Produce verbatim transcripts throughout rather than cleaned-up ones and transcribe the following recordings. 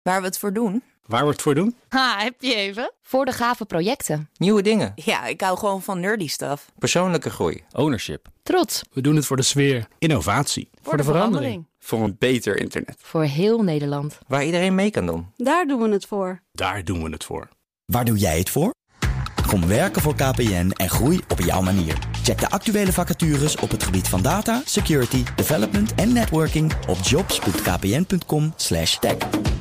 Waar we het voor doen? Waar we het voor doen? Ha, heb je even? Voor de gave projecten. Nieuwe dingen. Ja, ik hou gewoon van nerdy stuff. Persoonlijke groei. Ownership. Trots. We doen het voor de sfeer. Innovatie. Voor, voor de, de verandering. verandering. Voor een beter internet. Voor heel Nederland. Waar iedereen mee kan doen. Daar doen we het voor. Daar doen we het voor. Waar doe jij het voor? Kom werken voor K P N en groei op jouw manier. Check de actuele vacatures op het gebied van data, security, development en networking op jobs punt k p n punt com slash tech.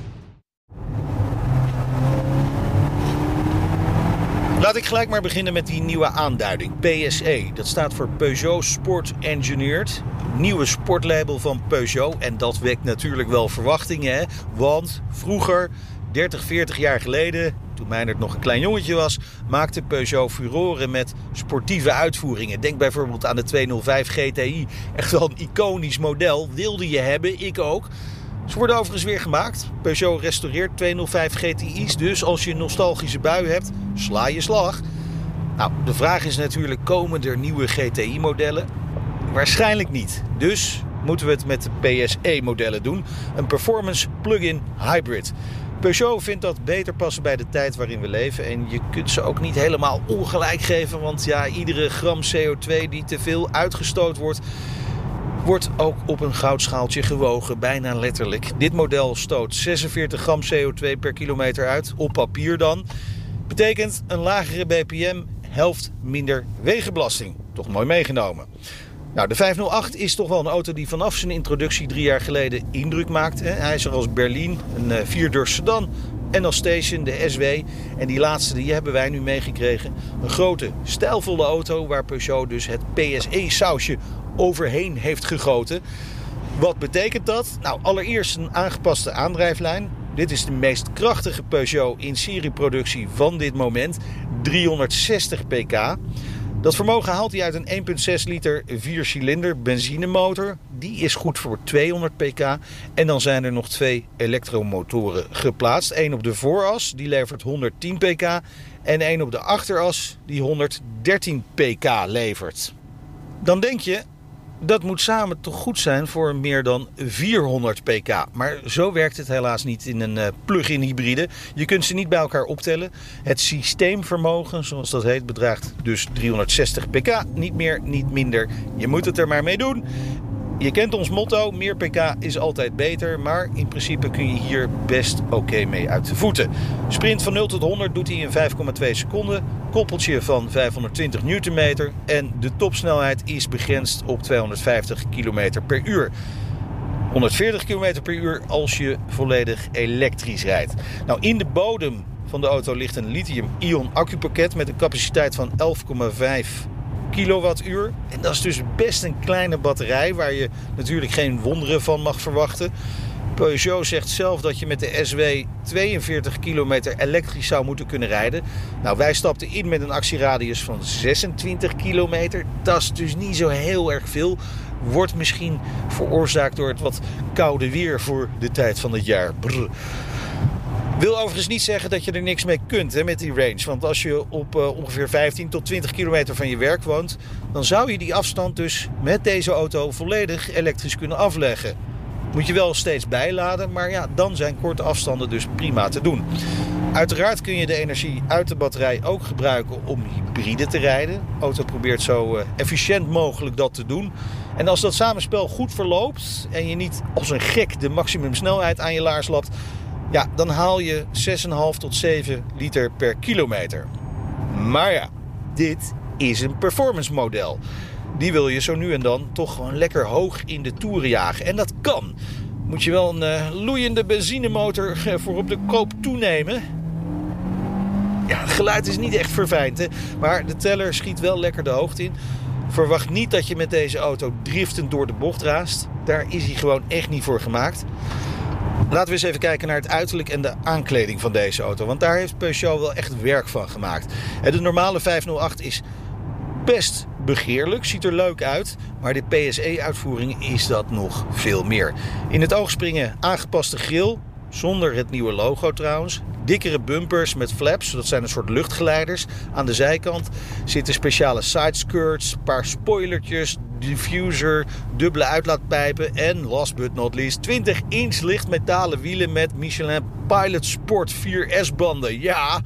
Laat ik gelijk maar beginnen met die nieuwe aanduiding. P S E, dat staat voor Peugeot Sport Engineered. Nieuwe sportlabel van Peugeot. En dat wekt natuurlijk wel verwachtingen, hè? Want vroeger, dertig, veertig jaar geleden, toen Meijnerd nog een klein jongetje was, maakte Peugeot furoren met sportieve uitvoeringen. Denk bijvoorbeeld aan de tweehonderdvijf G T I. Echt wel een iconisch model. Wilde je hebben, ik ook. Ze worden overigens weer gemaakt. Peugeot restaureert tweehonderdvijf G T I's. Dus als je een nostalgische bui hebt, sla je slag. Nou, de vraag is natuurlijk, komen er nieuwe G T I-modellen? Waarschijnlijk niet. Dus moeten we het met de P S E-modellen doen. Een performance plug-in hybrid. Peugeot vindt dat beter passen bij de tijd waarin we leven. En je kunt ze ook niet helemaal ongelijk geven. Want ja, iedere gram C O twee die te veel uitgestoot wordt, wordt ook op een goudschaaltje gewogen, bijna letterlijk. Dit model stoot zesenveertig gram C O twee per kilometer uit, op papier dan. Betekent een lagere B P M, helft minder wegenbelasting. Toch mooi meegenomen. Nou, de vijfhonderdacht is toch wel een auto die vanaf zijn introductie drie jaar geleden indruk maakt. Hij is er als Berlin, een vierdeur sedan en als station de S W. En die laatste die hebben wij nu meegekregen. Een grote, stijlvolle auto waar Peugeot dus het P S E-sausje overheen heeft gegoten. Wat betekent dat? Nou, allereerst een aangepaste aandrijflijn. Dit is de meest krachtige Peugeot in serieproductie van dit moment. driehonderdzestig pk. Dat vermogen haalt hij uit een één komma zes liter viercilinder benzinemotor. Die is goed voor tweehonderd pk. En dan zijn er nog twee elektromotoren geplaatst. Eén op de vooras, die levert honderdtien pk. En één op de achteras, die honderddertien pk levert. Dan denk je, dat moet samen toch goed zijn voor meer dan vierhonderd pk. Maar zo werkt het helaas niet in een uh, plug-in hybride. Je kunt ze niet bij elkaar optellen. Het systeemvermogen, zoals dat heet, bedraagt dus driehonderdzestig pk. Niet meer, niet minder. Je moet het er maar mee doen. Je kent ons motto, meer pk is altijd beter. Maar in principe kun je hier best oké okay mee uit de voeten. Sprint van nul tot honderd doet hij in vijf komma twee seconden. Koppeltje van vijfhonderdtwintig newtonmeter. En de topsnelheid is begrensd op tweehonderdvijftig kilometer per uur. honderdveertig kilometer per uur als je volledig elektrisch rijdt. Nou, in de bodem van de auto ligt een lithium-ion accupakket met een capaciteit van elf komma vijf kilowattuur. En dat is dus best een kleine batterij waar je natuurlijk geen wonderen van mag verwachten. Peugeot zegt zelf dat je met de S W tweeënveertig kilometer elektrisch zou moeten kunnen rijden. Nou, wij stapten in met een actieradius van zesentwintig kilometer. Dat is dus niet zo heel erg veel. Wordt misschien veroorzaakt door het wat koude weer voor de tijd van het jaar. Brr. Wil overigens niet zeggen dat je er niks mee kunt, hè, met die range. Want als je op uh, ongeveer vijftien tot twintig kilometer van je werk woont, dan zou je die afstand dus met deze auto volledig elektrisch kunnen afleggen. Moet je wel steeds bijladen, maar ja, dan zijn korte afstanden dus prima te doen. Uiteraard kun je de energie uit de batterij ook gebruiken om hybride te rijden. De auto probeert zo uh, efficiënt mogelijk dat te doen. En als dat samenspel goed verloopt en je niet als een gek de maximumsnelheid aan je laars lapt, ja, dan haal je zes komma vijf tot zeven liter per kilometer. Maar ja, dit is een performance model. Die wil je zo nu en dan toch gewoon lekker hoog in de toeren jagen. En dat kan. Moet je wel een uh, loeiende benzinemotor uh, voor op de koop toenemen. Ja, het geluid is niet echt verfijnd, hè? Maar de teller schiet wel lekker de hoogte in. Verwacht niet dat je met deze auto driftend door de bocht raast. Daar is hij gewoon echt niet voor gemaakt. Laten we eens even kijken naar het uiterlijk en de aankleding van deze auto. Want daar heeft Peugeot wel echt werk van gemaakt. De normale vijfhonderdacht is best begeerlijk, ziet er leuk uit. Maar de P S E-uitvoering is dat nog veel meer. In het oog springen aangepaste grille, zonder het nieuwe logo trouwens. Dikkere bumpers met flaps, dat zijn een soort luchtgeleiders. Aan de zijkant zitten speciale sideskirts, een paar spoilertjes, diffuser, dubbele uitlaatpijpen en last but not least twintig inch lichtmetalen wielen met Michelin Pilot Sport vier S-banden. Ja,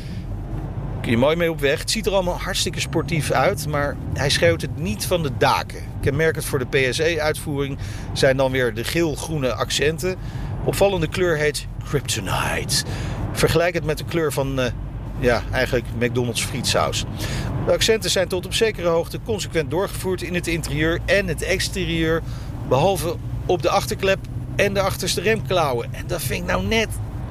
kun je mooi mee op weg. Het ziet er allemaal hartstikke sportief uit, maar hij schreeuwt het niet van de daken. Kenmerkend voor de P S E-uitvoering zijn dan weer de geel-groene accenten. Opvallende kleur heet Kryptonite. Vergelijk het met de kleur van, uh, ja, eigenlijk McDonald's frietsaus. De accenten zijn tot op zekere hoogte consequent doorgevoerd in het interieur en het exterieur, behalve op de achterklep en de achterste remklauwen. En dat vind ik nou net,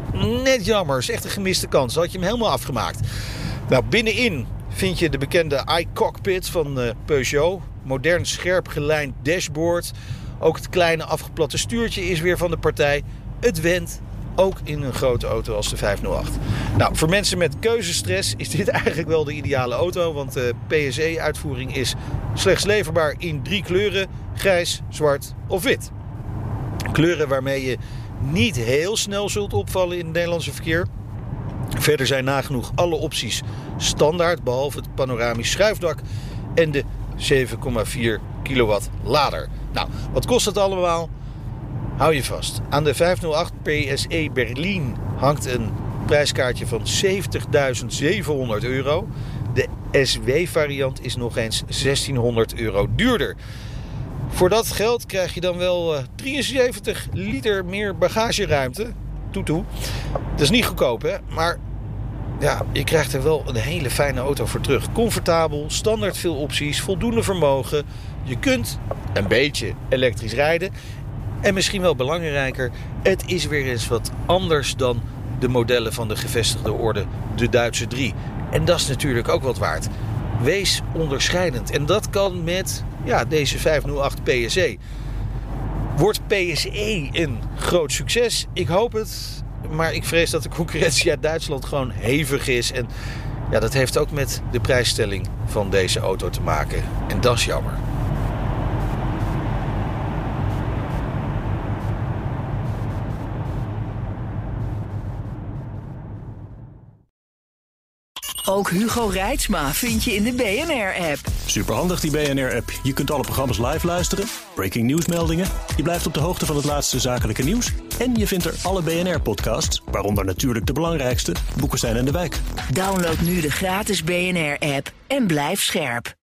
net jammer. Dat is echt een gemiste kans. Dan had je hem helemaal afgemaakt. Nou, binnenin vind je de bekende iCockpit van uh, Peugeot. Modern scherp gelijnd dashboard. Ook het kleine afgeplatte stuurtje is weer van de partij. Het went ook in een grote auto als de vijfhonderdacht. Nou, voor mensen met keuzestress is dit eigenlijk wel de ideale auto. Want de P S E-uitvoering is slechts leverbaar in drie kleuren. Grijs, zwart of wit. Kleuren waarmee je niet heel snel zult opvallen in het Nederlandse verkeer. Verder zijn nagenoeg alle opties standaard, behalve het panoramisch schuifdak en de zeven komma vier kilowatt lader. Nou, wat kost het allemaal? Hou je vast. Aan de vijfhonderdacht P S E Berlin hangt een prijskaartje van zeventigduizend zevenhonderd euro. De S W-variant is nog eens zestienhonderd euro duurder. Voor dat geld krijg je dan wel uh, drieënzeventig liter meer bagageruimte. Toetoe. Dat is niet goedkoop, hè? Maar ja, je krijgt er wel een hele fijne auto voor terug. Comfortabel, standaard veel opties, voldoende vermogen. Je kunt een beetje elektrisch rijden. En misschien wel belangrijker, het is weer eens wat anders dan de modellen van de gevestigde orde, de Duitse drie. En dat is natuurlijk ook wat waard. Wees onderscheidend. En dat kan met ja, deze vijfhonderdacht P S E. Wordt P S E een groot succes? Ik hoop het. Maar ik vrees dat de concurrentie uit Duitsland gewoon hevig is. En ja, dat heeft ook met de prijsstelling van deze auto te maken. En dat is jammer. Ook Hugo Reitsma vind je in de B N R-app. Superhandig die B N R-app. Je kunt alle programma's live luisteren, breaking nieuwsmeldingen. Je blijft op de hoogte van het laatste zakelijke nieuws. En je vindt er alle B N R-podcasts, waaronder natuurlijk de belangrijkste, Boekestein en de Wijk. Download nu de gratis B N R-app en blijf scherp.